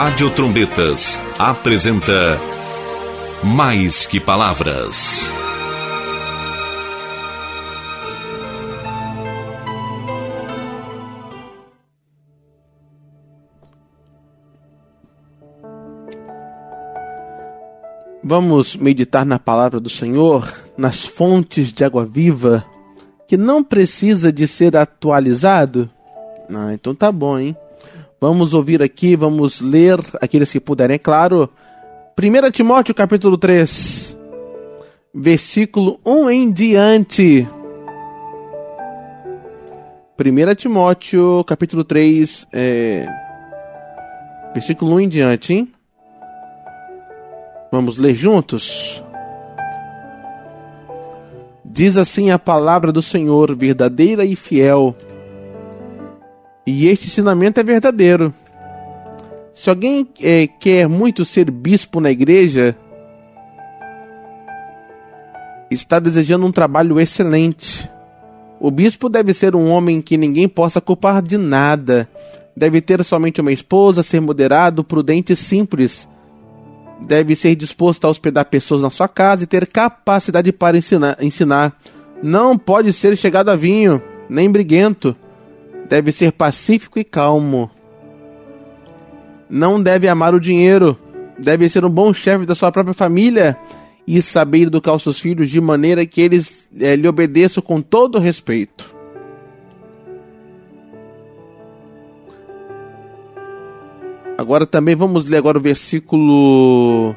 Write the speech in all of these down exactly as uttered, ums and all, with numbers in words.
Rádio Trombetas apresenta Mais que Palavras. Vamos meditar na palavra do Senhor, nas fontes de água viva, que não precisa de ser atualizado? Ah, então tá bom, hein? Vamos ouvir aqui, vamos ler, aqueles que puderem, é claro, primeiro Timóteo capítulo três, versículo um em diante. primeiro Timóteo capítulo três, é, versículo um em diante, hein? Vamos ler juntos? Diz assim a palavra do Senhor, verdadeira e fiel. E este ensinamento é verdadeiro. Se alguém é, quer muito ser bispo na igreja, está desejando um trabalho excelente. O bispo deve ser um homem que ninguém possa culpar de nada. Deve ter somente uma esposa, ser moderado, prudente e simples. Deve ser disposto a hospedar pessoas na sua casa e ter capacidade para ensinar. ensinar. Não pode ser chegado a vinho, nem briguento. Deve ser pacífico e calmo. Não deve amar o dinheiro. Deve ser um bom chefe da sua própria família e saber educar os seus filhos de maneira que eles é, lhe obedeçam com todo respeito. Agora também vamos ler agora o versículo...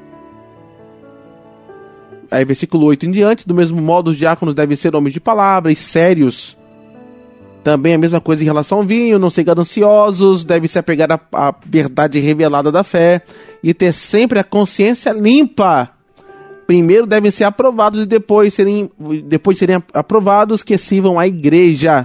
Aí, versículo oito em diante. Do mesmo modo, os diáconos devem ser homens de palavra e sérios. Também a mesma coisa em relação ao vinho. Não ser gananciosos. Devem se apegar à, à verdade revelada da fé. E ter sempre a consciência limpa. Primeiro devem ser aprovados e depois serem, depois de serem aprovados que sirvam à igreja.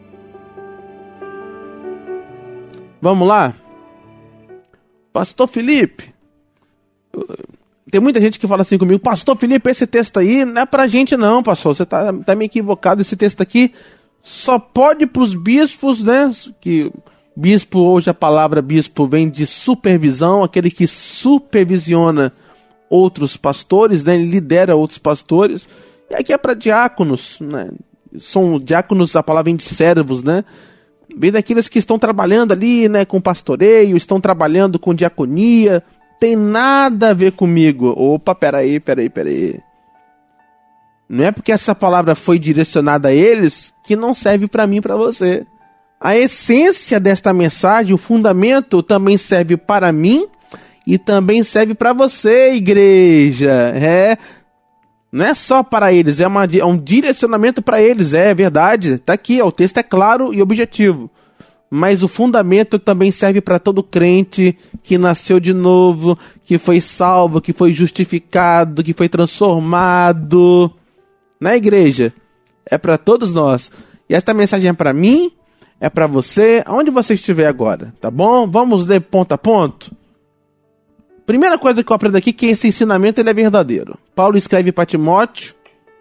Vamos lá? Pastor Felipe, tem muita gente que fala assim comigo, Pastor Felipe, esse texto aí não é pra gente não, pastor, você tá, tá meio equivocado, esse texto aqui só pode pros bispos, né, que bispo, hoje a palavra bispo vem de supervisão, aquele que supervisiona outros pastores, né, ele lidera outros pastores, e aqui é para diáconos, né, são diáconos, a palavra vem de servos, né, vem daqueles que estão trabalhando ali, né, com pastoreio, estão trabalhando com diaconia, tem nada a ver comigo. Opa, peraí, peraí, peraí. Não é porque essa palavra foi direcionada a eles que não serve para mim e para você. A essência desta mensagem, o fundamento, também serve para mim e também serve para você, igreja. É... Não é só para eles, é, uma, é um direcionamento para eles, é verdade. Está aqui, ó, o texto é claro e objetivo. Mas o fundamento também serve para todo crente que nasceu de novo, que foi salvo, que foi justificado, que foi transformado. Na igreja, é para todos nós. E esta mensagem é para mim, é para você, aonde você estiver agora, tá bom? Vamos ler ponto a ponto? Primeira coisa que eu aprendo aqui é que esse ensinamento ele é verdadeiro. Paulo escreve para Timóteo,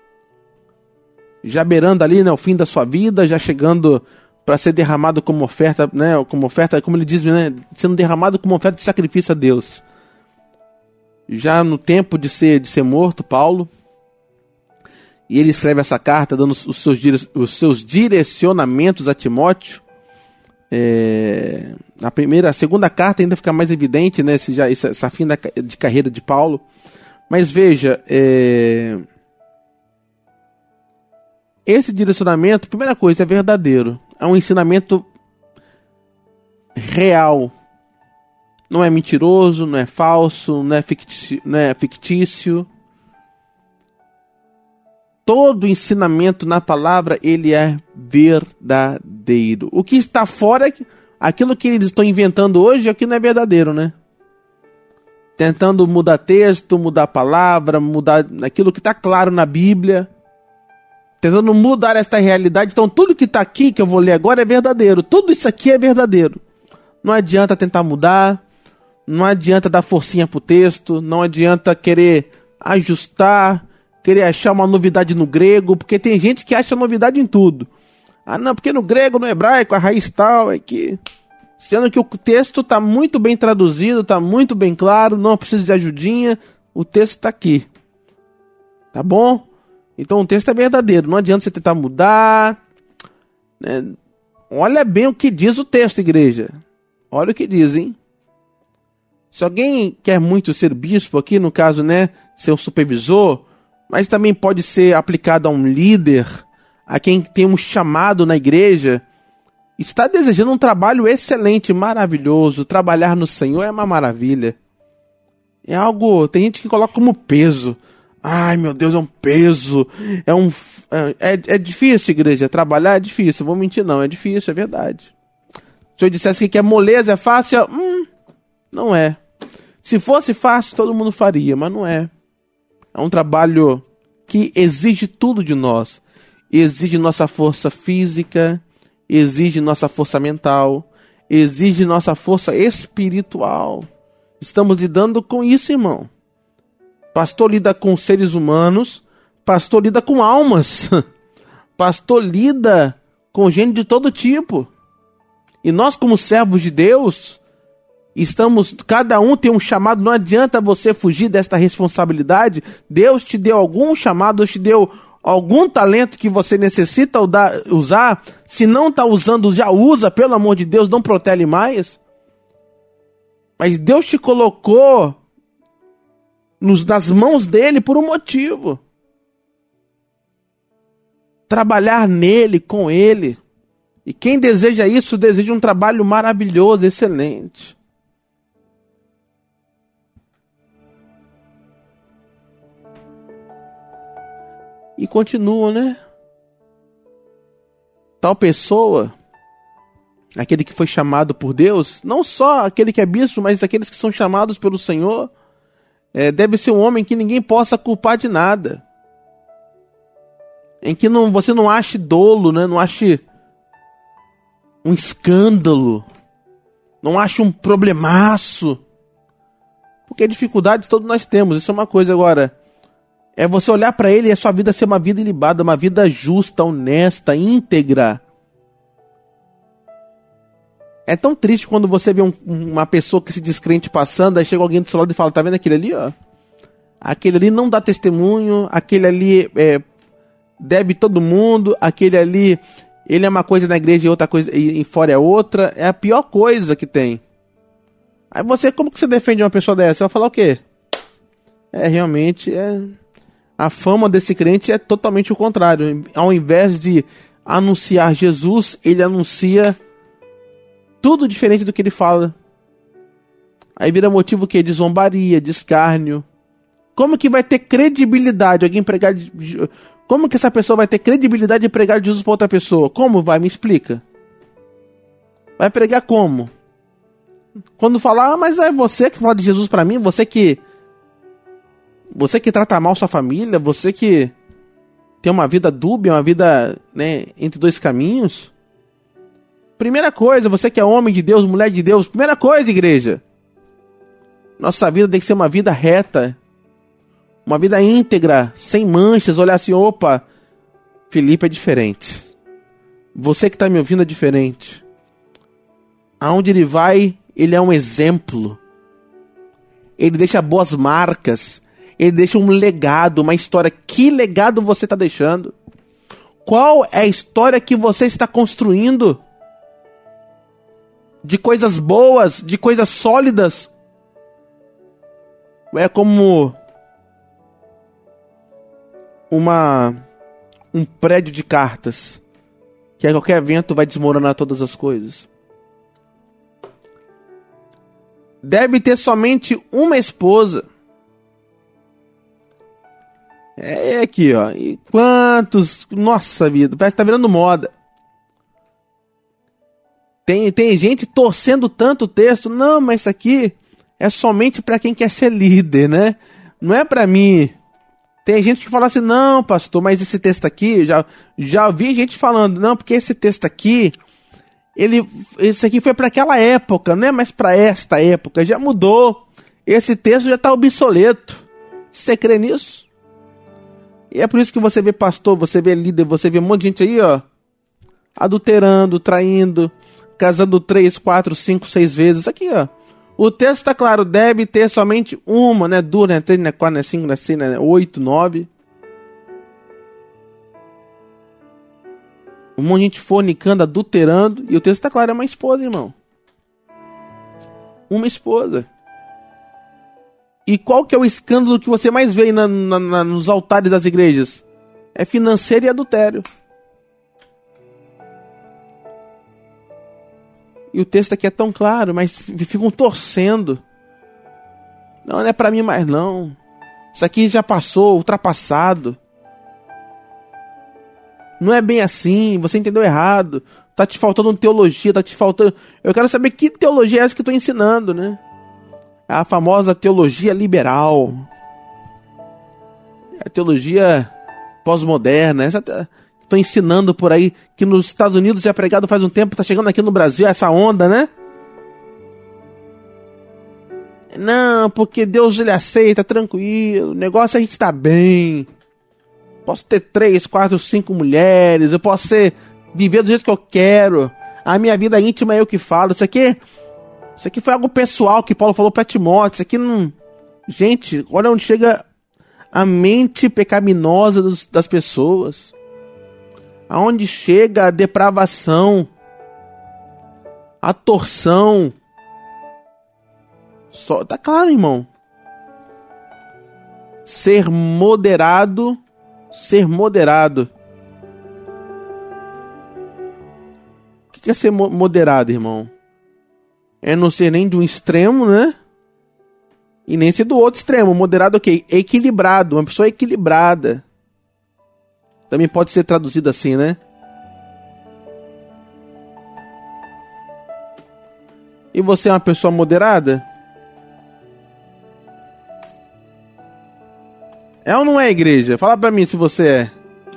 já beirando ali, né, o fim da sua vida, já chegando para ser derramado como oferta, né, como oferta, como ele diz, né, sendo derramado como oferta de sacrifício a Deus. Já no tempo de ser, de ser morto, Paulo, e ele escreve essa carta dando os seus, os seus direcionamentos a Timóteo. É, a primeira, a segunda carta ainda fica mais evidente, né, esse, já, essa, essa fim da, de carreira de Paulo. Mas veja, é, esse direcionamento, primeira coisa, é verdadeiro. É um ensinamento real. Não é mentiroso, não é falso, não é fictício. Não é fictício. Todo ensinamento na palavra, ele é verdadeiro. O que está fora, aquilo que eles estão inventando hoje, aqui não é verdadeiro, né? Tentando mudar texto, mudar a palavra, mudar aquilo que está claro na Bíblia. Tentando mudar esta realidade. Então tudo que está aqui, que eu vou ler agora, é verdadeiro. Tudo isso aqui é verdadeiro. Não adianta tentar mudar. Não adianta dar forcinha pro texto. Não adianta querer ajustar, querer achar uma novidade no grego, porque tem gente que acha novidade em tudo. Ah, não, porque no grego, no hebraico, a raiz tal é que... Sendo que o texto está muito bem traduzido, está muito bem claro, não precisa de ajudinha, o texto está aqui. Tá bom? Então o texto é verdadeiro, não adianta você tentar mudar. Né? Olha bem o que diz o texto, igreja. Olha o que diz, hein? Se alguém quer muito ser bispo aqui, no caso, né, ser um supervisor, mas também pode ser aplicado a um líder, a quem tem um chamado na igreja, está desejando um trabalho excelente, maravilhoso. Trabalhar no Senhor é uma maravilha. É algo, tem gente que coloca como peso. Ai, meu Deus, é um peso. É um é, é difícil, igreja, trabalhar é difícil. Vou mentir não, é difícil, é verdade. Se eu dissesse que é moleza, é fácil, hum, não é. Se fosse fácil, todo mundo faria, mas não é. É um trabalho que exige tudo de nós. Exige nossa força física, exige nossa força mental, exige nossa força espiritual. Estamos lidando com isso, irmão. Pastor lida com seres humanos, pastor lida com almas, pastor lida com gente de todo tipo. E nós, como servos de Deus, estamos, cada um tem um chamado, não adianta você fugir desta responsabilidade. Deus te deu algum chamado, Deus te deu algum talento que você necessita usar. Se não está usando, já usa, pelo amor de Deus, não protele mais. Mas Deus te colocou nos, nas mãos dele por um motivo. Trabalhar nele, com ele. E quem deseja isso, deseja um trabalho maravilhoso, excelente. E continua, né? Tal pessoa, aquele que foi chamado por Deus, não só aquele que é bispo, mas aqueles que são chamados pelo Senhor, é, deve ser um homem que ninguém possa culpar de nada. Em que não, você não ache dolo, né? Não ache um escândalo, não ache um problemaço. Porque dificuldades todos nós temos, isso é uma coisa. Agora, é você olhar para ele e a sua vida ser uma vida ilibada, uma vida justa, honesta, íntegra. É tão triste quando você vê um, uma pessoa que se descrente passando, aí chega alguém do seu lado e fala, tá vendo aquele ali, ó? Aquele ali não dá testemunho, aquele ali é, deve todo mundo, aquele ali, ele é uma coisa na igreja e outra coisa e, e fora é outra. É a pior coisa que tem. Aí você, como que você defende uma pessoa dessa? Você vai falar o quê? É, realmente, é... a fama desse crente é totalmente o contrário. Ao invés de anunciar Jesus, ele anuncia tudo diferente do que ele fala. Aí vira motivo que de zombaria, de escárnio. Como que vai ter credibilidade alguém pregar de... Como que essa pessoa vai ter credibilidade de pregar Jesus para outra pessoa? Como vai? Me explica. Vai pregar como? Quando falar, ah, mas é você que fala de Jesus para mim, você que Você que trata mal sua família, você que tem uma vida dúbia, uma vida, né, entre dois caminhos. Primeira coisa, você que é homem de Deus, mulher de Deus, primeira coisa, igreja. Nossa vida tem que ser uma vida reta, uma vida íntegra, sem manchas, olhar assim, opa, Felipe é diferente. Você que está me ouvindo é diferente. Aonde ele vai, ele é um exemplo. Ele deixa boas marcas. Ele deixa um legado, uma história. Que legado você está deixando? Qual é a história que você está construindo? De coisas boas, de coisas sólidas? É como uma um prédio de cartas, que a qualquer vento vai desmoronar todas as coisas. Deve ter somente uma esposa. É aqui, ó. E quantos... Nossa vida, parece que tá virando moda. Tem, tem gente torcendo tanto o texto. Não, mas isso aqui é somente para quem quer ser líder, né? Não é para mim. Tem gente que fala assim, não, pastor, mas esse texto aqui... Já, já vi gente falando, não, porque esse texto aqui... Ele, esse aqui foi para aquela época, não é mais para esta época. Já mudou. Esse texto já tá obsoleto. Você crê nisso? E é por isso que você vê pastor, você vê líder, você vê um monte de gente aí, ó, adulterando, traindo, casando três, quatro, cinco, seis vezes. Aqui, ó. O texto está claro, deve ter somente uma, né? Duas, né? Três, né? Quatro, né? Cinco, né? Seis, né? Oito, nove. Um monte de gente fornicando, adulterando. E o texto está claro, é uma esposa, irmão. Uma esposa. E qual que é o escândalo que você mais vê aí na, na, na, nos altares das igrejas? É financeiro e adultério. E o texto aqui é tão claro, mas ficam torcendo. Não, não é pra mim mais não. Isso aqui já passou, ultrapassado. Não é bem assim, você entendeu errado. Tá te faltando teologia, tá te faltando... Eu quero saber que teologia é essa que eu tô ensinando, né? A famosa teologia liberal. A teologia pós-moderna. Essa... Estou ensinando por aí que nos Estados Unidos já é pregado faz um tempo, está chegando aqui no Brasil essa onda, né? Não, porque Deus ele aceita, tranquilo, o negócio é a gente estar bem. Posso ter três, quatro, cinco mulheres, eu posso ser, viver do jeito que eu quero. A minha vida íntima é eu que falo. Isso aqui, isso aqui foi algo pessoal que Paulo falou para Timóteo. Isso aqui não... Gente, olha onde chega a mente pecaminosa dos, das pessoas. Aonde chega a depravação, a torção. Só, tá claro, irmão. Ser moderado, ser moderado. O que é ser mo- moderado, irmão? É não ser nem de um extremo, né? E nem ser do outro extremo. Moderado, ok. Equilibrado, uma pessoa equilibrada. Também pode ser traduzido assim, né? E você é uma pessoa moderada? É ou não é, igreja? Fala pra mim se você é.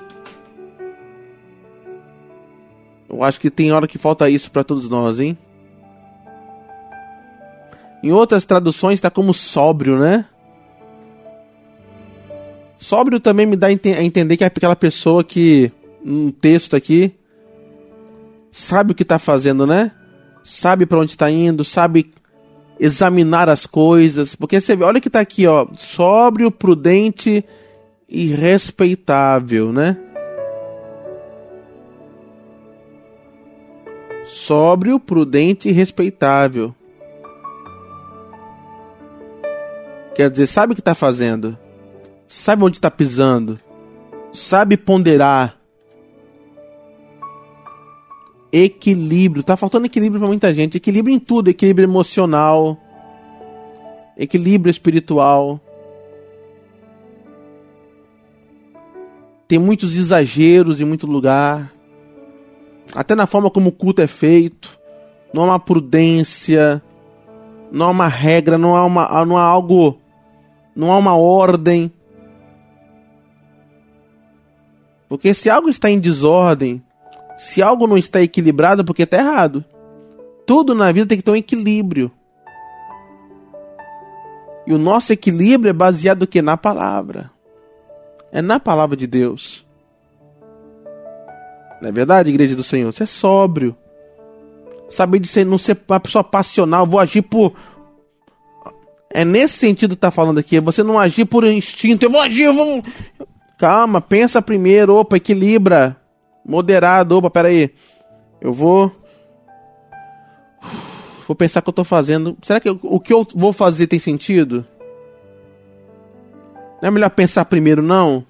Eu acho que tem hora que falta isso pra todos nós, hein? Em outras traduções tá como sóbrio, né? Sóbrio também me dá a entender que é aquela pessoa que, num texto aqui, sabe o que está fazendo, né? Sabe para onde está indo, sabe examinar as coisas. Porque você vê, olha que está aqui, ó, sóbrio, prudente e respeitável, né? Sóbrio, prudente e respeitável. Quer dizer, sabe o que está fazendo. Sabe onde está pisando. Sabe ponderar. Equilíbrio. Tá faltando equilíbrio para muita gente. Equilíbrio em tudo. Equilíbrio emocional. Equilíbrio espiritual. Tem muitos exageros em muito lugar. Até na forma como o culto é feito. Não há uma prudência. Não há uma regra. Não há, uma, não há algo... Não há uma ordem. Porque se algo está em desordem, se algo não está equilibrado, porque está errado. Tudo na vida tem que ter um equilíbrio. E o nosso equilíbrio é baseado no quê? Na palavra. É na palavra de Deus. Não é verdade, igreja do Senhor? Você é sóbrio. Saber de ser, não ser uma pessoa passional. Vou agir por... É nesse sentido que está falando aqui. Você não agir por instinto. Eu vou agir, eu vou... Calma, pensa primeiro, opa, equilibra, moderado, opa, peraí, eu vou, vou pensar o que eu tô fazendo, será que eu, o que eu vou fazer tem sentido? Não é melhor pensar primeiro, não?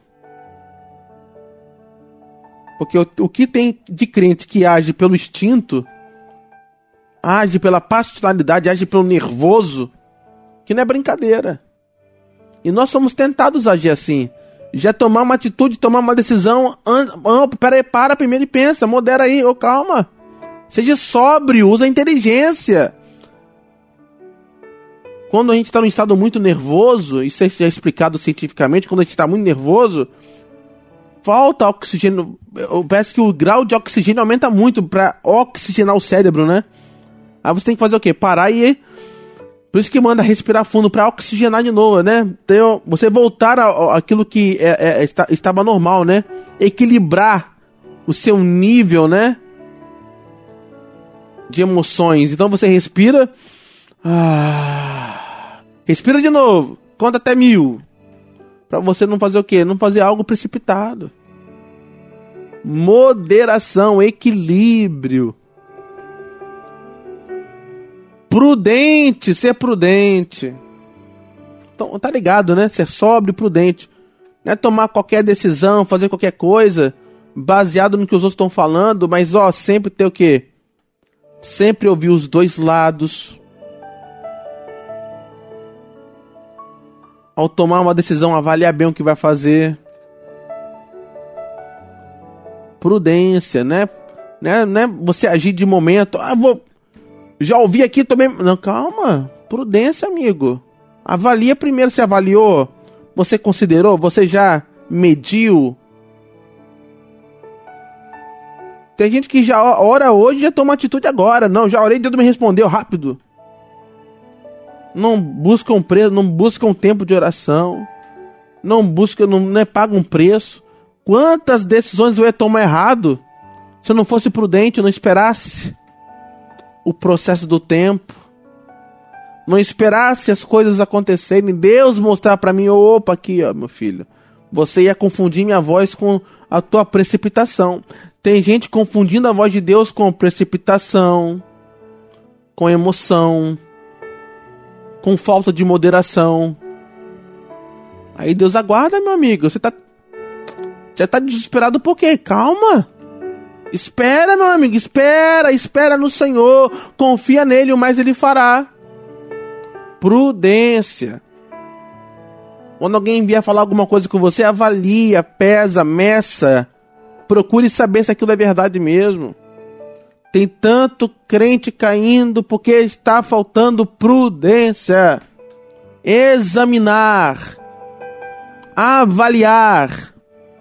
Porque o, o que tem de crente que age pelo instinto, age pela passionalidade, age pelo nervoso, que não é brincadeira. E nós somos tentados a agir assim. Já tomar uma atitude, tomar uma decisão, an- peraí, para primeiro e pensa, modera aí, ô, calma. Seja sóbrio, usa a inteligência. Quando a gente está num estado muito nervoso, isso é explicado cientificamente, quando a gente está muito nervoso, falta oxigênio, parece que o grau de oxigênio aumenta muito para oxigenar o cérebro, né? Aí você tem que fazer o quê? Parar e... Por isso que manda respirar fundo para oxigenar de novo, né? Então, você voltar àquilo que é, é, está, estava normal, né? Equilibrar o seu nível, né? de emoções. Então você respira. Ah, respira de novo. Conta até mil. Para você não fazer o quê? Não fazer algo precipitado. Moderação, equilíbrio. Prudente, ser prudente. Então, tá ligado, né? Ser sóbrio e prudente. Não é tomar qualquer decisão, fazer qualquer coisa baseado no que os outros estão falando, mas ó, sempre ter o quê? Sempre ouvir os dois lados. Ao tomar uma decisão, avaliar bem o que vai fazer. Prudência, né? Né, né? Você agir de momento. Ah, vou... Já ouvi aqui também. Não, calma. Prudência, amigo. Avalia primeiro. Você avaliou? Você considerou? Você já mediu? Tem gente que já ora hoje e já toma atitude agora. Não, já orei e Deus me respondeu rápido. Não buscam preço, não buscam tempo de oração. Não buscam, não, não é paga um preço. Quantas decisões eu ia tomar errado se eu não fosse prudente, não esperasse o processo do tempo, não esperasse as coisas acontecerem, Deus mostrar para mim, opa, aqui ó, meu filho, você ia confundir minha voz com a tua precipitação. Tem gente confundindo a voz de Deus com precipitação, com emoção, com falta de moderação. Aí Deus aguarda, meu amigo, você tá já tá desesperado por quê? Calma. Espera, meu amigo, espera, espera no Senhor, confia nele, o mais ele fará. Prudência. Quando alguém vier falar alguma coisa com você, avalia, pesa, meça, procure saber se aquilo é verdade mesmo. Tem tanto crente caindo porque está faltando prudência. Examinar, avaliar.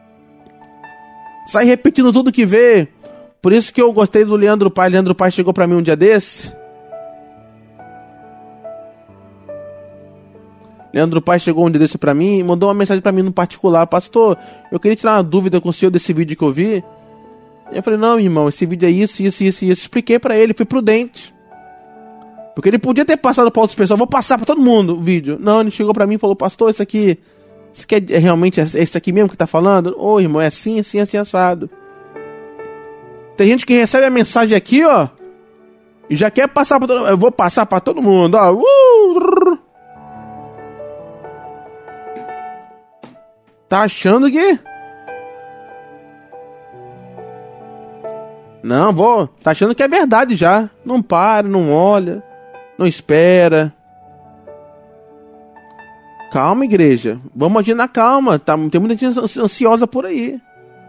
Sai repetindo tudo que vê. Por isso que eu gostei do Leandro Paes. Leandro Paes chegou pra mim um dia desse. Leandro Paes chegou um dia desse pra mim e mandou uma mensagem pra mim no particular. Pastor, eu queria tirar uma dúvida com o senhor desse vídeo que eu vi. Eu falei, não, irmão, esse vídeo é isso, isso, isso, isso. Expliquei pra ele, fui prudente. Porque ele podia ter passado pra outras pessoas. Vou passar pra todo mundo o vídeo. Não, ele chegou pra mim e falou, pastor, isso aqui... Isso aqui é realmente é esse aqui mesmo que tá falando? Ô, oh, irmão, é assim, assim, assim, assado. Tem gente que recebe a mensagem aqui, ó, e já quer passar pra todo mundo. Eu vou passar pra todo mundo, ó. Uh! Tá achando que... Não, vou... Tá achando que é verdade já. Não para, não olha, não espera. Calma, igreja. Vamos agir na calma. Tá, tem muita gente ansiosa por aí.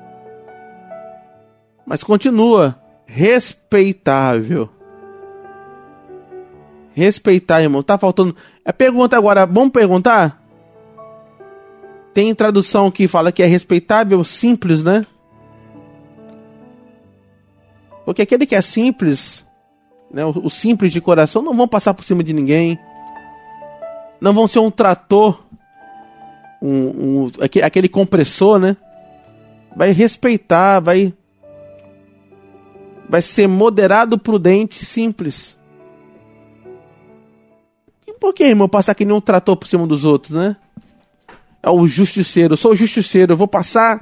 Mas continua. Respeitável. Respeitar, irmão. Tá faltando... É pergunta agora. Vamos perguntar? Tem tradução que fala que é respeitável, simples, né? Porque aquele que é simples, né, o, o simples de coração, não vão passar por cima de ninguém. Não vão ser um trator, um, um, aquele compressor, né? Vai respeitar, vai, vai ser moderado, prudente, simples. E por que, irmão, passar que nem um trator por cima dos outros, né? É o justiceiro, eu sou o justiceiro, eu vou passar...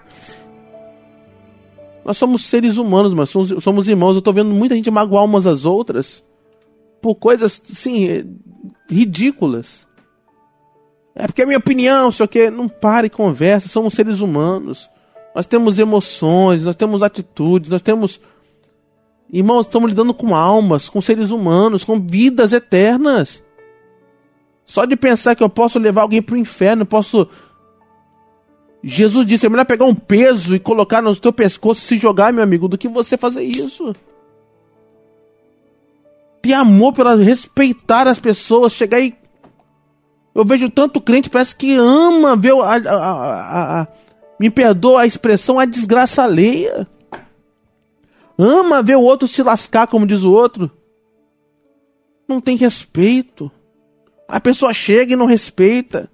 Nós somos seres humanos, mas somos, somos irmãos. Eu tô vendo muita gente magoar umas às outras por coisas, assim, ridículas. É porque é a minha opinião, sei o quê. Não para e conversa, somos seres humanos. Nós temos emoções, nós temos atitudes, nós temos... Irmãos, estamos lidando com almas, com seres humanos, com vidas eternas. Só de pensar que eu posso levar alguém pro inferno, eu posso... Jesus disse, é melhor pegar um peso e colocar no teu pescoço e se jogar, meu amigo, do que você fazer isso. Ter amor para respeitar as pessoas, chegar e... Eu vejo tanto crente, parece que ama ver... A, a, a, a, me perdoa a expressão, a desgraça alheia. Ama ver o outro se lascar, como diz o outro. Não tem respeito. A pessoa chega e não respeita.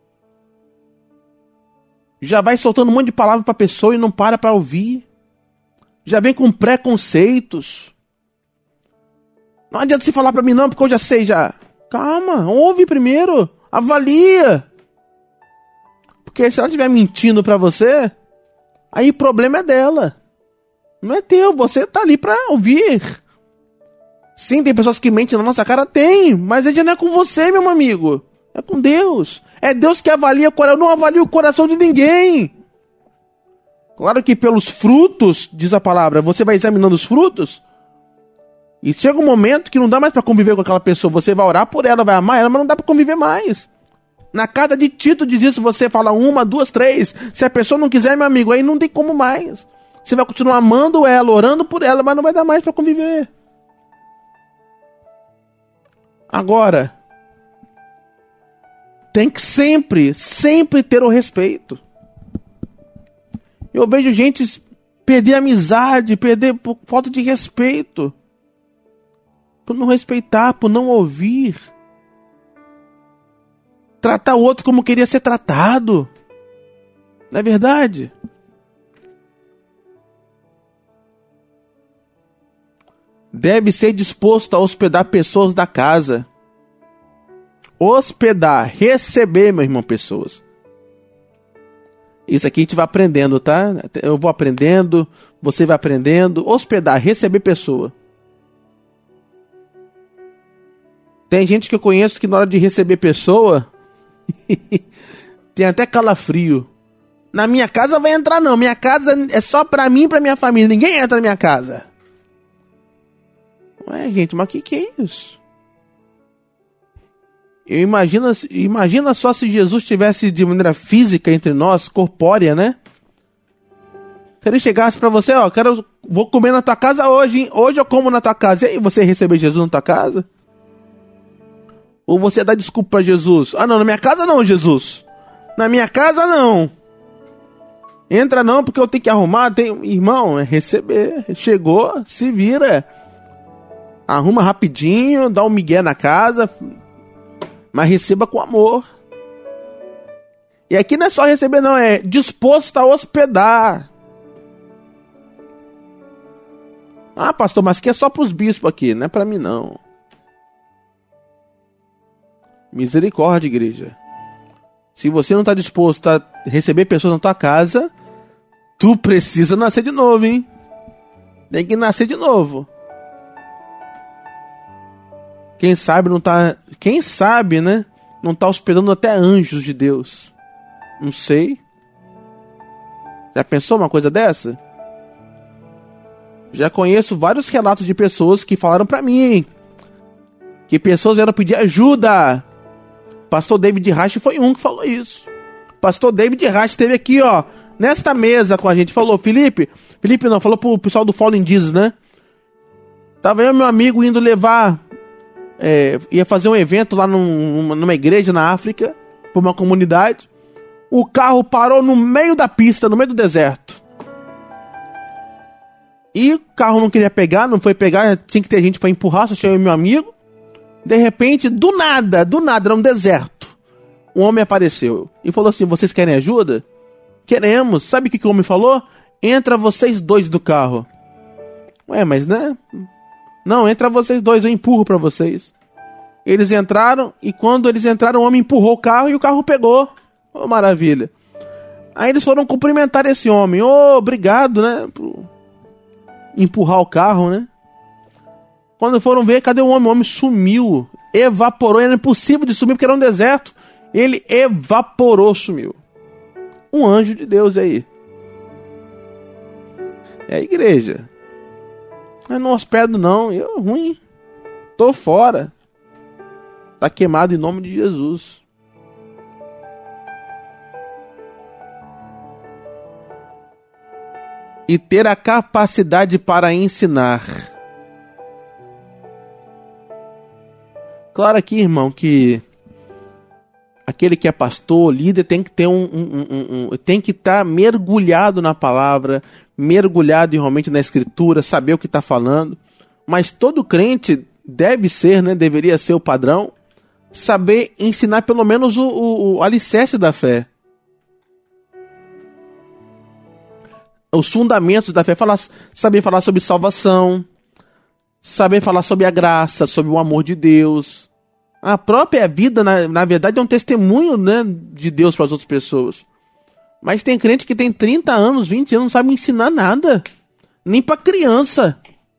Já vai soltando um monte de palavra para a pessoa e não para para ouvir. Já vem com preconceitos. Não adianta você falar pra mim não, porque eu já sei já. Calma, ouve primeiro, avalia. Porque se ela estiver mentindo pra você, aí o problema é dela. Não é teu, você tá ali pra ouvir. Sim, tem pessoas que mentem na nossa cara, tem, mas ele já não é com você, meu amigo. É com Deus. É Deus que avalia o coração, eu não avalio o coração de ninguém. Claro que pelos frutos, diz a palavra, você vai examinando os frutos. E chega um momento que não dá mais pra conviver com aquela pessoa. Você vai orar por ela, vai amar ela, mas não dá pra conviver mais. Na carta de Tito diz isso, você fala uma, duas, três. Se a pessoa não quiser, meu amigo, aí não tem como mais. Você vai continuar amando ela, orando por ela, mas não vai dar mais pra conviver. Agora, tem que sempre, sempre ter o respeito. Eu vejo gente perder amizade, perder por falta de respeito. Por não respeitar, por não ouvir. Tratar o outro como queria ser tratado. Não é verdade? Deve ser disposto a hospedar pessoas da casa. Hospedar, receber, meu irmão, pessoas. Isso aqui a gente vai aprendendo, tá? Eu vou aprendendo, você vai aprendendo. Hospedar, receber pessoa. Tem gente que eu conheço que na hora de receber pessoa tem até calafrio. Na minha casa vai entrar não. Minha casa é só pra mim e pra minha família. Ninguém entra na minha casa. Ué, gente, mas o que, que é isso? Eu imagino, imagina só se Jesus estivesse de maneira física entre nós, corpórea, né? Se ele chegasse pra você, ó, quero, vou comer na tua casa hoje, hein? Hoje eu como na tua casa. E aí, você receber Jesus na tua casa? Ou você dá desculpa pra Jesus? Ah, não, na minha casa não, Jesus. Na minha casa não. Entra não, porque eu tenho que arrumar. Tem... Irmão, é receber. Chegou, se vira. Arruma rapidinho, dá um migué na casa. Mas receba com amor. E aqui não é só receber não, é disposto a hospedar. Ah, pastor, mas aqui é só pros bispos aqui, não é pra mim não. Misericórdia, igreja. Se você não está disposto a receber pessoas na tua casa, tu precisa nascer de novo, hein? Tem que nascer de novo. Quem sabe não tá... Quem sabe, né? Não tá hospedando até anjos de Deus. Não sei. Já pensou uma coisa dessa? Já conheço vários relatos de pessoas que falaram pra mim que pessoas vieram pedir ajuda. Pastor David Reich foi um que falou isso. Pastor David Reich esteve aqui, ó, nesta mesa com a gente. Falou, Felipe, Felipe não, falou pro pessoal do Fallen Jesus, né? Tava eu e meu amigo indo levar, é, ia fazer um evento lá num, numa igreja na África, por uma comunidade. O carro parou no meio da pista, no meio do deserto. E o carro não queria pegar, não foi pegar, tinha que ter gente pra empurrar, só tinha eu e meu amigo. De repente, do nada, do nada, era um deserto. Um homem apareceu e falou assim, vocês querem ajuda? Queremos. Sabe o que, que o homem falou? Entra vocês dois do carro. Ué, mas né? Não, entra vocês dois, eu empurro pra vocês. Eles entraram e quando eles entraram, o homem empurrou o carro e o carro pegou. Oh, maravilha. Aí eles foram cumprimentar esse homem. Oh, obrigado, né? Por empurrar o carro, né? Quando foram ver, cadê o homem? O homem sumiu, evaporou, era impossível de sumir porque era um deserto. Ele evaporou, sumiu. Um anjo de Deus aí. É a igreja. Eu não hospedo não, eu ruim. Tô fora. Tá queimado em nome de Jesus. E ter a capacidade para ensinar. Claro aqui, irmão, que aquele que é pastor, líder, tem que ter um, um, um, um tem que estar mergulhado na palavra, mergulhado realmente na escritura, saber o que está falando. Mas todo crente deve ser, né, deveria ser o padrão, saber ensinar pelo menos o, o, o alicerce da fé. Os fundamentos da fé, falar, saber falar sobre salvação, saber falar sobre a graça, sobre o amor de Deus. A própria vida, na, na verdade, é um testemunho, né, de Deus para as outras pessoas. Mas tem crente que tem trinta anos, vinte anos, não sabe ensinar nada. Nem para criança.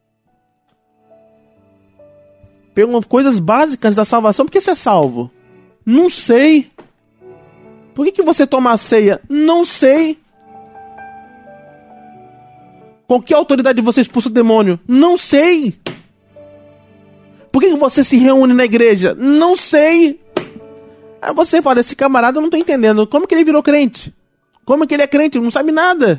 Pegam coisas básicas da salvação. Por que você é salvo? Não sei. Por que, que você toma a ceia? Não sei. Com que autoridade você expulsa o demônio? Não sei. Por que, que você se reúne na igreja? Não sei. Aí você fala, esse camarada eu não tô entendendo. Como que ele virou crente? Como que ele é crente? Não sabe nada.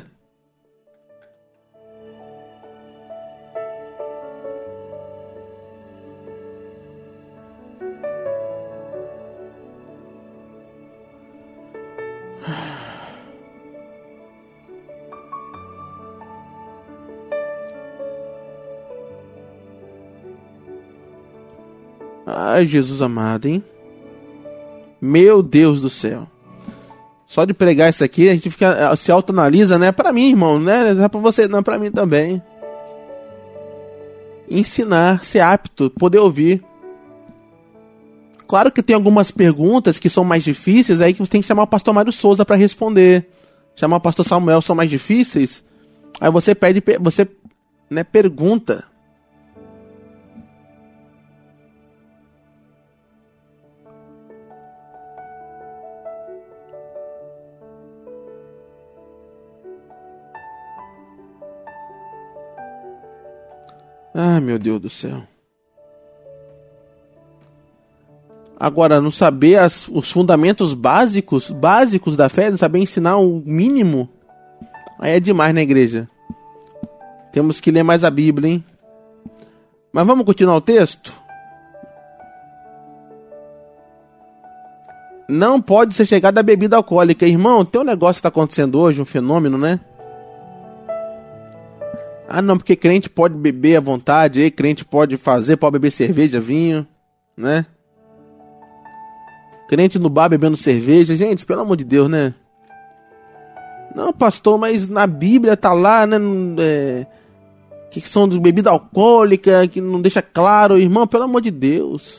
Ai, Jesus amado, hein? Meu Deus do céu. Só de pregar isso aqui, a gente fica, se autoanalisa, né? Pra mim, irmão, né? Não é pra você, não, pra mim também. Ensinar, ser apto, poder ouvir. Claro que tem algumas perguntas que são mais difíceis, aí que você tem que chamar o pastor Mário Souza pra responder. Chamar o pastor Samuel, são mais difíceis. Aí você pede, você, né, pergunta. Ai, meu Deus do céu. Agora, não saber as, os fundamentos básicos, básicos da fé, não saber ensinar o mínimo, aí é demais na igreja. Temos que ler mais a Bíblia, hein? Mas vamos continuar o texto? Não pode ser chegada a bebida alcoólica. Irmão, tem um negócio que está acontecendo hoje, um fenômeno, né? Ah, não, porque crente pode beber à vontade, aí crente pode fazer, pode beber cerveja, vinho, né? Crente no bar bebendo cerveja, gente, pelo amor de Deus, né? Não, pastor, mas na Bíblia tá lá, né? É, que são de bebida alcoólica, que não deixa claro, irmão, pelo amor de Deus.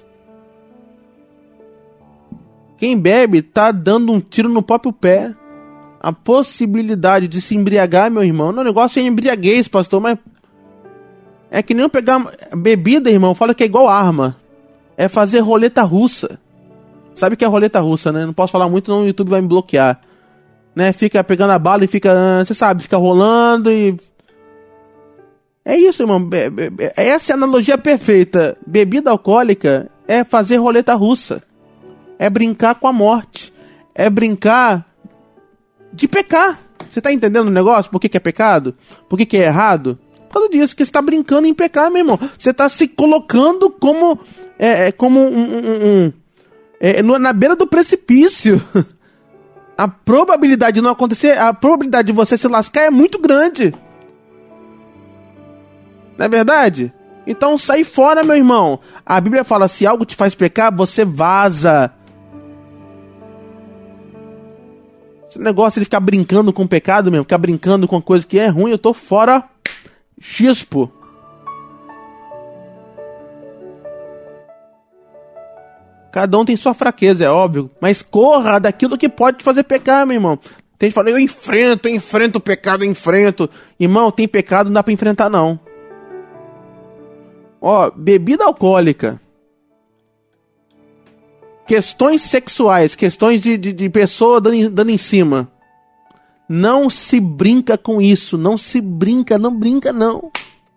Quem bebe tá dando um tiro no próprio pé. A possibilidade de se embriagar, meu irmão, não, o negócio é embriaguez, pastor, mas é que nem eu pegar bebida, irmão, fala que é igual arma. É fazer roleta russa. Sabe o que é roleta russa, né? Não posso falar muito, não, o YouTube vai me bloquear. Né? Fica pegando a bala e fica, você sabe, fica rolando e... É isso, irmão, essa é a analogia perfeita. Bebida alcoólica é fazer roleta russa. É brincar com a morte. É brincar... de pecar. Você tá entendendo o negócio? Por que que é pecado? Por que que é errado? Por causa disso, que você tá brincando em pecar, meu irmão. Você tá se colocando como, é, como um, um, um, é, na beira do precipício. A probabilidade de não acontecer, a probabilidade de você se lascar é muito grande. Não é verdade? Então sai fora, meu irmão. A Bíblia fala, se algo te faz pecar, você vaza. Esse negócio de ficar brincando com o pecado mesmo, ficar brincando com coisa que é ruim, eu tô fora, chispo. Cada um tem sua fraqueza, é óbvio, mas corra daquilo que pode te fazer pecar, meu irmão. Tem gente falando, eu enfrento, eu enfrento o pecado, eu enfrento. Irmão, tem pecado, não dá pra enfrentar não. Ó, bebida alcoólica. Questões sexuais, questões de, de, de pessoa dando, dando em cima. Não se brinca com isso, não se brinca, não brinca não.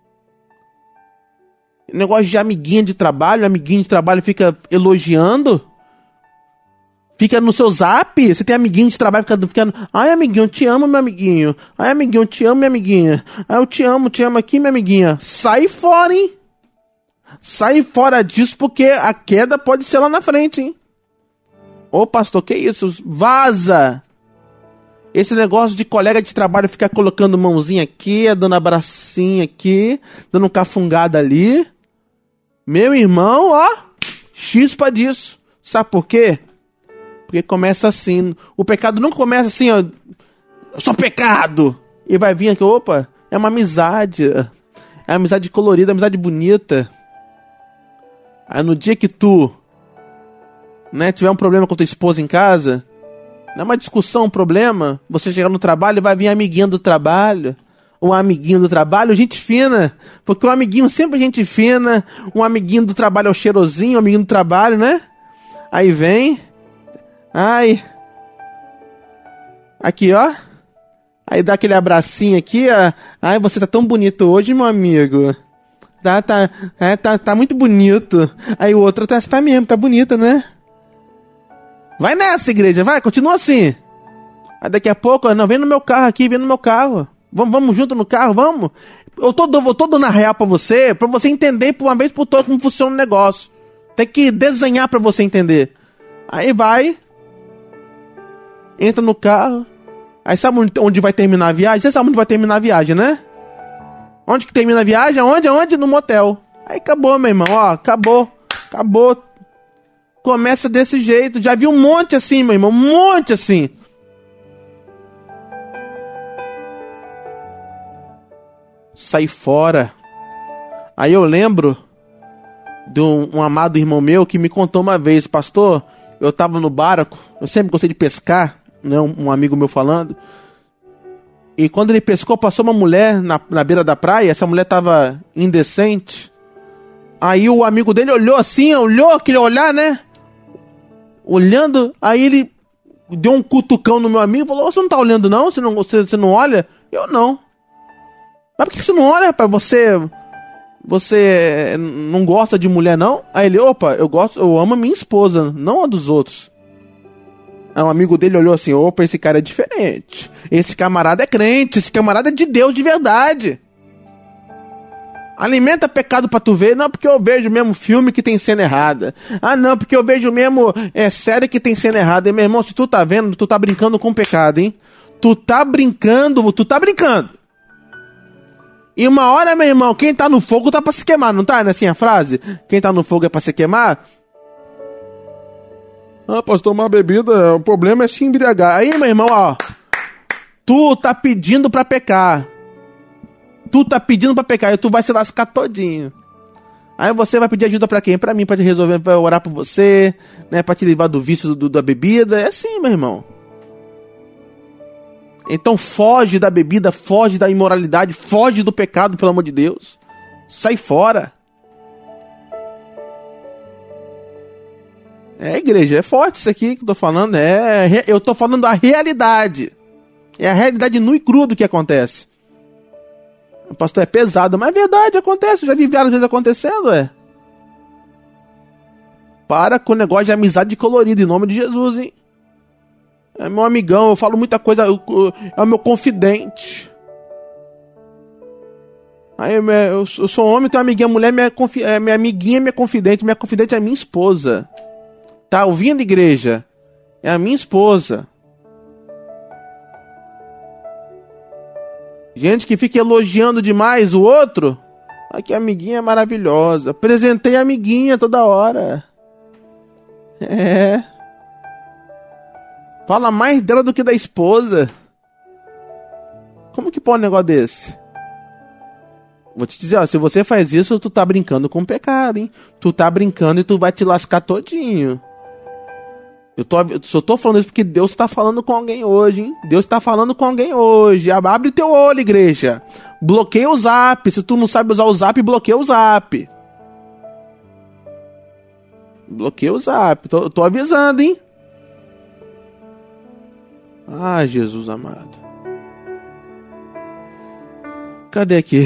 Negócio de amiguinha de trabalho, amiguinho de trabalho fica elogiando. Fica no seu zap, você tem amiguinho de trabalho ficando, ficando, ai amiguinho, eu te amo, meu amiguinho. Ai amiguinho, eu te amo, minha amiguinha. Ai eu te amo, te amo aqui, minha amiguinha. Sai fora, hein? Sai fora disso porque a queda pode ser lá na frente, hein? Ô pastor, que isso? Vaza! Esse negócio de colega de trabalho ficar colocando mãozinha aqui, dando abracinho aqui, dando cafungada ali. Meu irmão, ó, chispa disso. Sabe por quê? Porque começa assim. O pecado nunca começa assim, ó. Eu sou pecado! E vai vir aqui, opa, é uma amizade. É amizade colorida, amizade bonita. Aí no dia que tu, né, tiver um problema com tua esposa em casa, não é uma discussão, um problema, você chegar no trabalho, vai vir amiguinho do trabalho, um amiguinho do trabalho, gente fina, porque um amiguinho sempre é gente fina, um amiguinho do trabalho é o cheirosinho, um amiguinho do trabalho, né? Aí vem, ai, aqui ó, aí dá aquele abracinho aqui, ó, ai, você tá tão bonito hoje, meu amigo. Tá, tá, é, tá, tá muito bonito. Aí o outro, tá, tá mesmo, tá bonita, né? Vai nessa, igreja, vai, continua assim. Aí daqui a pouco, não, vem no meu carro aqui, vem no meu carro. Vamos, vamos junto no carro, vamos. Eu tô, eu tô dando a real pra você, pra você entender por uma vez por todas como funciona o negócio. Tem que desenhar pra você entender. Aí vai, entra no carro. Aí sabe onde vai terminar a viagem? Você sabe onde vai terminar a viagem, né? Onde que termina a viagem? Aonde? Aonde? No motel. Aí acabou, meu irmão, ó, acabou, acabou. Começa desse jeito. Já vi um monte assim, meu irmão, um monte assim. Sai fora. Aí eu lembro de um, um amado irmão meu que me contou uma vez, pastor, eu tava no barco, eu sempre gostei de pescar, né, um, um amigo meu falando, e quando ele pescou, passou uma mulher na, na beira da praia, essa mulher tava indecente, aí o amigo dele olhou assim, olhou aquele olhar, né, olhando, aí ele deu um cutucão no meu amigo, falou, você não tá olhando não? Você não, você, você não olha? Eu não. Mas por que você não olha, rapaz? Você, você não gosta de mulher, não? Aí ele, opa, eu gosto, eu amo a minha esposa, não a dos outros. Aí um amigo dele olhou assim, opa, esse cara é diferente. Esse camarada é crente, esse camarada é de Deus de verdade. Alimenta pecado pra tu ver, não porque eu vejo mesmo filme que tem cena errada. Ah não, porque eu vejo mesmo é, série que tem cena errada. E meu irmão, se tu tá vendo, tu tá brincando com o pecado, hein? Tu tá brincando, tu tá brincando. E uma hora, meu irmão, quem tá no fogo tá pra se queimar, não tá? Não é assim a frase? Quem tá no fogo é pra se queimar? Ah, posso tomar bebida, o problema é se embriagar. Aí, meu irmão, ó, tu tá pedindo pra pecar. Tu tá pedindo pra pecar e tu vai se lascar todinho. Aí você vai pedir ajuda pra quem? Pra mim, pra te resolver, pra orar por você, né? Pra te livrar do vício do, da bebida. É assim, meu irmão. Então foge da bebida, foge da imoralidade, foge do pecado, pelo amor de Deus. Sai fora. É, igreja, é forte isso aqui que eu tô falando. É, eu tô falando da realidade. É a realidade nua e crua do que acontece. O pastor é pesado, mas é verdade, acontece. Eu já vi várias vezes acontecendo, é. Para com o negócio de amizade colorida, em nome de Jesus, hein. É meu amigão, eu falo muita coisa, eu, eu, é o meu confidente. Aí eu, eu, eu sou homem, tenho uma amiguinha, mulher, minha, confi, é, minha amiguinha, minha confidente, minha confidente é minha esposa. Tá ouvindo, igreja? É a minha esposa. Gente que fica elogiando demais o outro. Aqui a amiguinha é maravilhosa. Apresentei a amiguinha toda hora. É. Fala mais dela do que da esposa. Como que pode um negócio desse? Vou te dizer, ó, se você faz isso, tu tá brincando com o pecado, hein? Tu tá brincando e tu vai te lascar todinho. Eu tô, eu só tô falando isso porque Deus tá falando com alguém hoje, hein? Deus tá falando com alguém hoje. Abre teu olho, igreja. Bloqueia o zap. Se tu não sabe usar o zap, bloqueia o zap. Bloqueia o zap. Tô, tô avisando, hein? Ah, Jesus amado. Cadê aqui?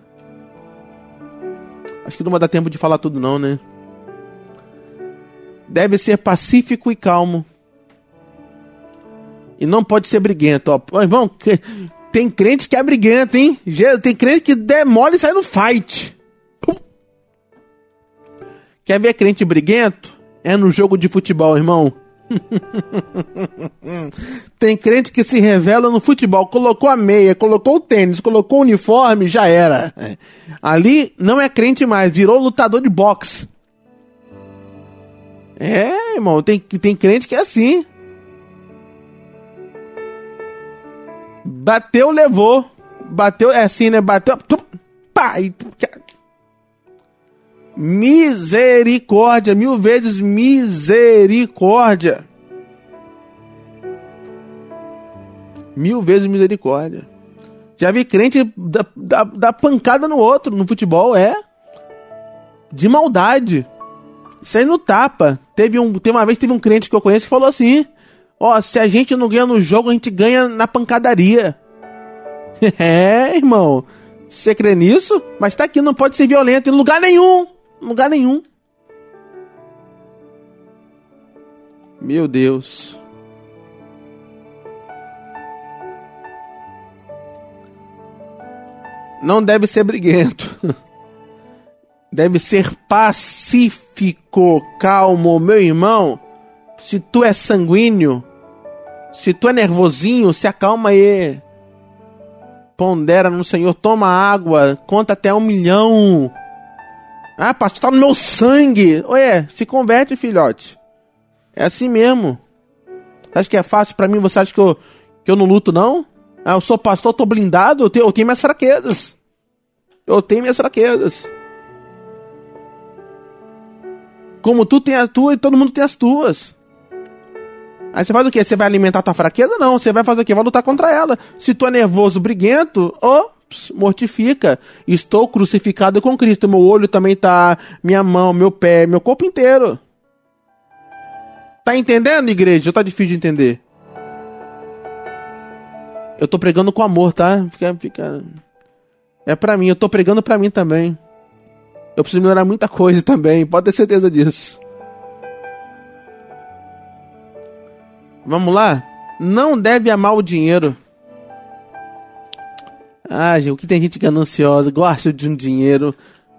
Acho que não vai dar tempo de falar tudo não, né? Deve ser pacífico e calmo. E não pode ser briguento. Ó, ó, irmão, tem crente que é briguento, hein? Tem crente que demole e sai no fight. Pum. Quer ver crente briguento? É no jogo de futebol, irmão. Tem crente que se revela no futebol. Colocou a meia, colocou o tênis, colocou o uniforme, já era. Ali não é crente mais, virou lutador de boxe. É, irmão, tem, tem crente que é assim. Bateu, levou. Bateu, é assim, né? Bateu, tum, pá, e... misericórdia, mil vezes misericórdia. Mil vezes misericórdia. Já vi crente dar da, da pancada no outro, no futebol, é. De maldade. Isso aí no tapa. Teve, um, teve uma vez, teve um crente que eu conheço que falou assim: ó, oh, se a gente não ganha no jogo, a gente ganha na pancadaria. É, irmão. Você crê nisso? Mas tá aqui, não pode ser violento em lugar nenhum. Em lugar nenhum. Meu Deus. Não deve ser briguento. Deve ser pacífico, calmo, meu irmão. Se tu é sanguíneo, se tu é nervosinho, se acalma aí. Pondera no Senhor, toma água, conta até um milhão. Ah, pastor, tá no meu sangue. Ué, se converte, filhote. É assim mesmo. Você acha que é fácil pra mim? Você acha que eu, que eu não luto, não? Ah, eu sou pastor, eu tô blindado, eu tenho, eu tenho minhas fraquezas. Eu tenho minhas fraquezas. Como tu tem a tua e todo mundo tem as tuas. Aí você faz o quê? Você vai alimentar a tua fraqueza? Não, você vai fazer o quê? Vai lutar contra ela. Se tu é nervoso, briguento, oh, mortifica. Estou crucificado com Cristo. Meu olho também tá, minha mão, meu pé, meu corpo inteiro. Tá entendendo, igreja? Ou tá difícil de entender? Eu tô pregando com amor, tá? Fica, fica... É pra mim, eu tô pregando pra mim também. Eu preciso melhorar muita coisa também, pode ter certeza disso. Vamos lá? Não deve amar o dinheiro. Ah, gente, o que tem gente gananciosa, gosta de um dinheiro.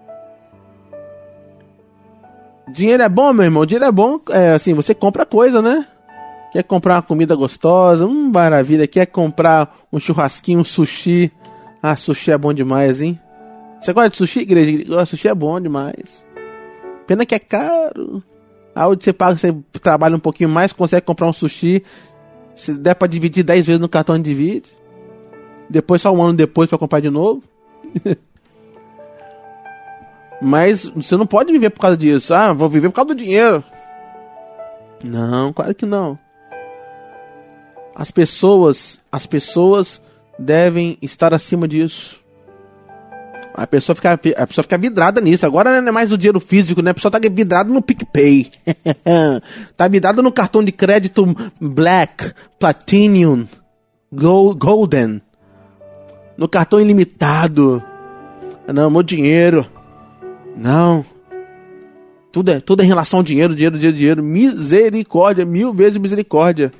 Dinheiro é bom, meu irmão? Dinheiro é bom, é assim, você compra coisa, né? Quer comprar uma comida gostosa, hum, maravilha. Quer comprar um churrasquinho, um sushi. Ah, sushi é bom demais, hein? Você gosta de sushi, igreja? Sushi é bom demais. Pena que é caro. Aonde você paga, você trabalha um pouquinho mais, consegue comprar um sushi. Se der pra dividir dez vezes no cartão, divide. Depois, só um ano depois, pra comprar de novo. Mas você não pode viver por causa disso. Ah, vou viver por causa do dinheiro. Não, claro que não. As pessoas, as pessoas devem estar acima disso. A pessoa fica, a pessoa fica vidrada nisso. Agora não é mais o dinheiro físico, né? A pessoa tá vidrada no PicPay. Tá vidrada no cartão de crédito Black, Platinum, Gold, Golden. No cartão ilimitado. Não, meu dinheiro. Não. Tudo é, tudo é em relação ao dinheiro, dinheiro, dinheiro, dinheiro. Misericórdia, mil vezes misericórdia.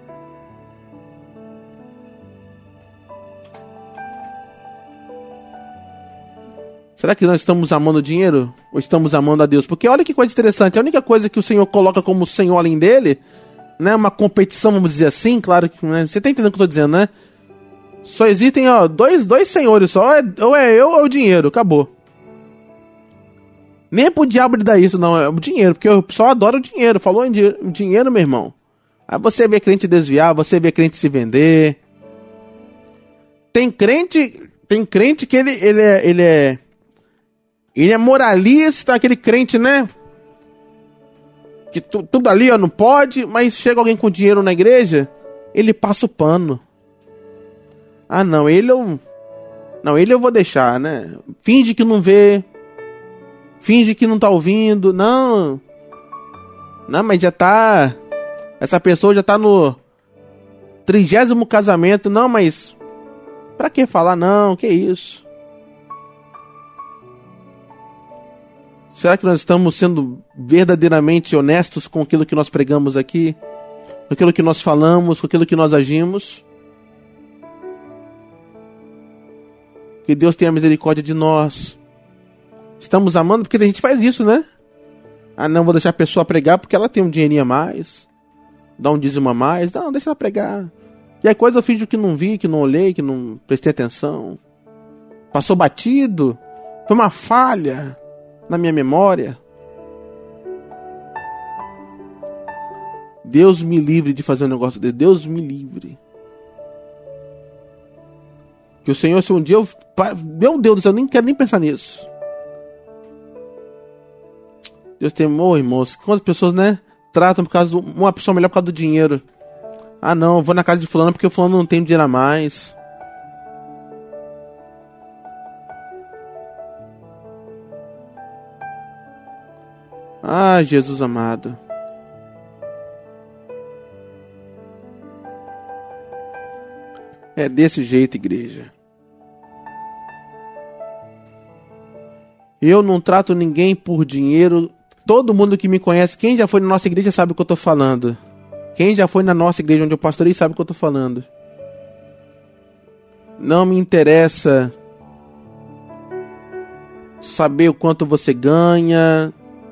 Será que nós estamos amando o dinheiro? Ou estamos amando a Deus? Porque olha que coisa interessante. A única coisa que o Senhor coloca como Senhor além dele, né? Uma competição, vamos dizer assim, claro que, né? Você tá entendendo o que eu tô dizendo, né? Só existem, ó, dois, dois senhores só. Ou é, ou é eu ou é o dinheiro. Acabou. Nem é pro diabo de dar isso, não. É o dinheiro. Porque eu só adoro o dinheiro. Falou em di- dinheiro, meu irmão. Aí você vê crente desviar, você vê crente se vender. Tem crente... Tem crente que ele, ele é... Ele é Ele é moralista, aquele crente, né? Que tu, tudo ali, ó, não pode, mas chega alguém com dinheiro na igreja, ele passa o pano. Ah, não, ele eu... Não, ele eu vou deixar, né? Finge que não vê. Finge que não tá ouvindo. Não. Não, mas já tá... Essa pessoa já tá no trigésimo casamento. Não, mas... Pra que falar não? Que isso? Será que nós estamos sendo verdadeiramente honestos com aquilo que nós pregamos aqui? Com aquilo que nós falamos, com aquilo que nós agimos? Que Deus tenha misericórdia de nós. Estamos amando porque a gente faz isso, né? Ah, não, vou deixar a pessoa pregar porque ela tem um dinheirinho a mais. Dá um dízimo a mais. Não, deixa ela pregar. E aí coisa eu finjo que não vi, que não olhei, que não prestei atenção. Passou batido. Foi uma falha na minha memória. Deus me livre de fazer um negócio desse. Deus me livre. Que o Senhor, se um dia eu... Meu Deus do céu, eu nem quero nem pensar nisso. Deus tem amor, irmãos. Quantas pessoas, né, tratam por causa... Do... Uma pessoa melhor por causa do dinheiro. Ah, não, eu vou na casa de fulano porque o fulano não tem dinheiro a mais. Ah, Jesus amado. É desse jeito, igreja. Eu não trato ninguém por dinheiro. Todo mundo que me conhece, quem já foi na nossa igreja sabe o que eu tô falando. Quem já foi na nossa igreja onde eu pastorei sabe o que eu tô falando. Não me interessa saber o quanto você ganha,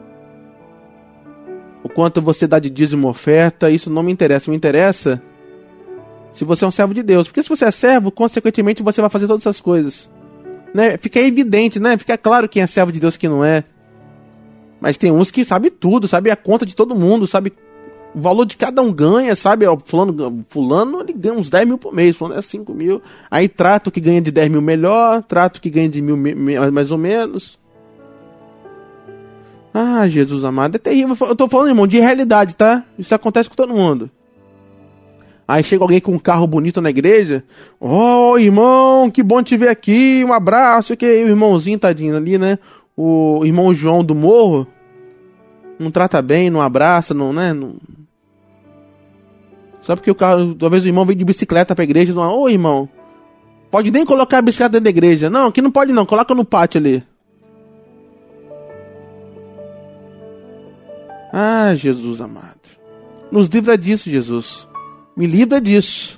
o quanto você dá de dízimo oferta. Isso não me interessa. Me interessa se você é um servo de Deus. Porque se você é servo, consequentemente você vai fazer todas essas coisas. Né? Fica evidente, né? Fica claro quem é servo de Deus e quem não é. Mas tem uns que sabem tudo, sabe a conta de todo mundo, sabe o valor de cada um ganha, sabe? Ó, fulano, fulano ele ganha uns dez mil por mês, fulano é cinco mil. Aí trata o que ganha de dez mil melhor, trata o que ganha de mil mais ou menos. Ah, Jesus amado, é terrível. Eu tô falando, irmão, de realidade, tá? Isso acontece com todo mundo. Aí chega alguém com um carro bonito na igreja. Oh, irmão, que bom te ver aqui. Um abraço. Que o irmãozinho, tadinho ali, né? O irmão João do morro. Não trata bem, não abraça, não, né? Não... Só porque o carro... Talvez o irmão veio de bicicleta pra igreja. Ô, oh, irmão, pode nem colocar a bicicleta dentro da igreja. Não, aqui não pode não. Coloca no pátio ali. Ah, Jesus amado. Nos livra disso, Jesus. Me livra disso.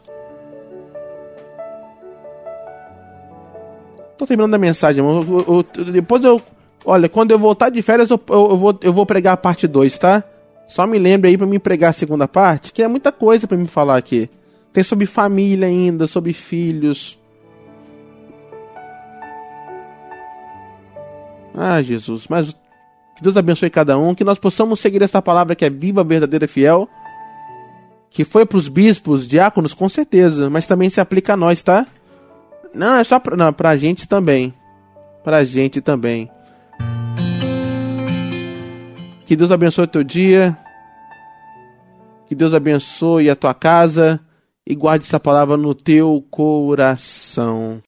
Tô terminando a mensagem, irmão. Eu, eu, eu, depois eu... Olha, quando eu voltar de férias, eu, eu, eu, vou, eu vou pregar a parte dois, tá? Só me lembre aí pra mim pregar a segunda parte, que é muita coisa pra me falar aqui. Tem sobre família ainda, sobre filhos. Ah, Jesus. Mas que Deus abençoe cada um. Que nós possamos seguir essa palavra que é viva, verdadeira e fiel. Que foi pros bispos, diáconos, com certeza. Mas também se aplica a nós, tá? Não, é só pra, não, pra gente também. Pra gente também. Que Deus abençoe o teu dia. Que Deus abençoe a tua casa. E guarde essa palavra no teu coração.